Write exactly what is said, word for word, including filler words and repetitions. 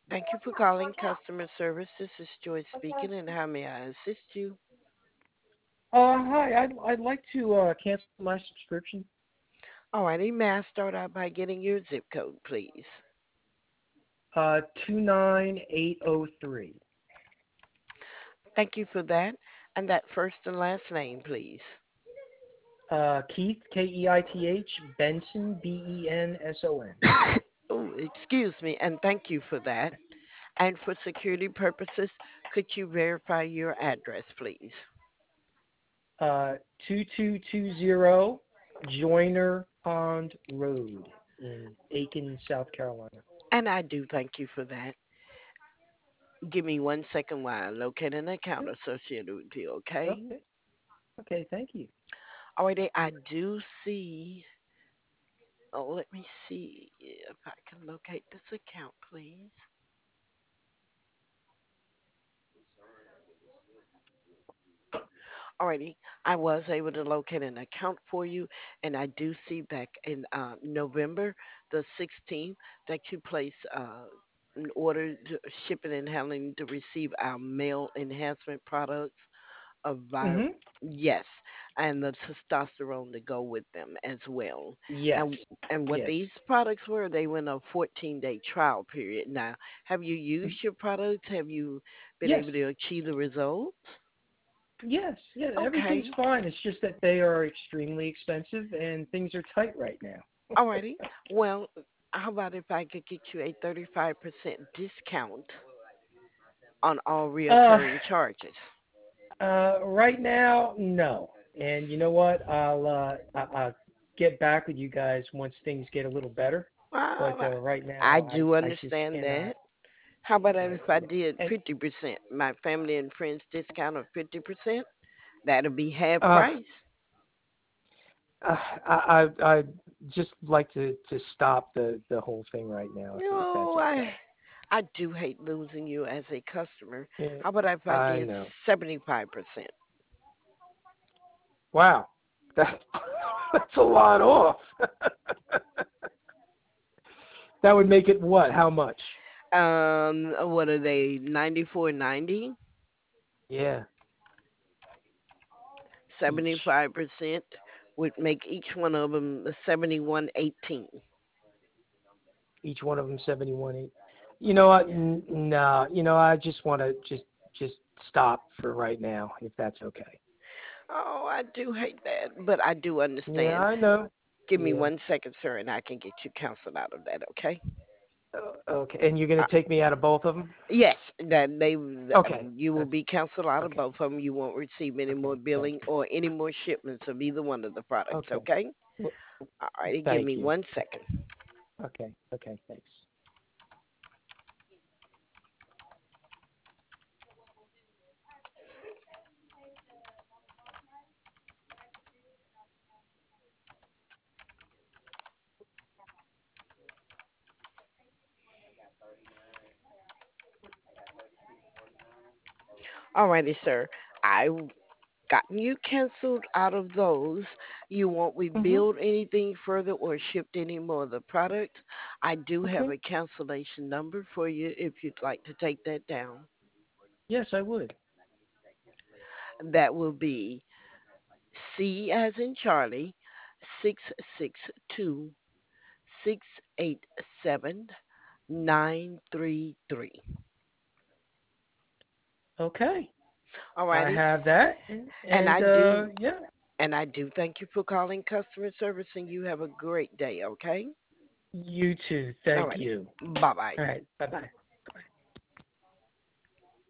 Thank you for calling customer service. This is Joy speaking, and how may I assist you? Uh, hi. I'd I'd like to uh cancel my subscription. Alrighty, may I start out by getting your zip code, please? Uh, two nine eight zero three. Thank you for that. And that first and last name, please. Uh, Keith K E I T H Benson B E N S O N. Oh, excuse me, and thank you for that. And for security purposes, could you verify your address, please? Uh, two two two zero Joyner Pond Road in Aiken, South Carolina. And I do thank you for that. Give me one second while I locate an account Yep. associated with you, okay? Okay. Okay. Thank you. Alrighty, I do see. Oh, let me see if I can locate this account, please. Alrighty, I was able to locate an account for you, and I do see back in uh, November the sixteenth that you placed uh, an order to shipping and handling to receive our male enhancement products of vi- Mhm. yes, and the testosterone to go with them as well. Yes. And and what Yes. these products were, they were in a fourteen day trial period. Now, have you used your products? Have you been Yes. able to achieve the results? Yes. Yeah. Everything's Okay. fine. It's just that they are extremely expensive and things are tight right now. Alrighty. Well, how about if I could get you a thirty-five percent discount on all Uh, reoccurring charges? Uh, right now, no. And you know what? I'll uh, I- I'll get back with you guys once things get a little better. Well, But uh, right I now, I do I just understand cannot. that. How about Yeah, if I yeah. did And fifty percent? My family and friends discount of fifty percent? That'll be half uh, price. uh I I I just like to to stop the the whole thing right now, if if that's No, okay. I I do hate losing you as a customer. Yeah, How about if I I did know. seventy-five percent? Wow, that that's a lot off. That would make it what? How much? Um, what are they? ninety-four ninety? Yeah, each. seventy-five percent would make each one of them seventy-one eighteen. Each one of them seventy-one each. You know what? Yeah. N- no, you know I just want to just just stop for right now, if that's okay. Oh, I do hate that, but I do Yeah, understand. I know. Give me Yeah. one second, sir, and I can get you counseled out of that, okay? Uh, okay, and you're gonna Uh, take me out of both of them? yes, that they Okay. you will Okay. be counseled out of Okay. both of them. You won't receive any more Okay. Thank billing you. or any more shipments of either one of the products, Okay. okay? Well, All righty, give thank me you. one second. Okay. Okay. Thanks. All righty, sir. I gotten you canceled out of those. You won't Mhm. rebuild anything further or shipped any more of the product. I do have Okay. a cancellation number for you if you'd like to take that down. Yes, I would. That will be C as in Charlie, six six two six eight seven nine three three. Okay. All I righty. have that, And and I uh, do yeah. and I do thank you for calling customer service and you have a great day, okay? You too. All Thank righty. you. Bye bye. All right. Bye bye.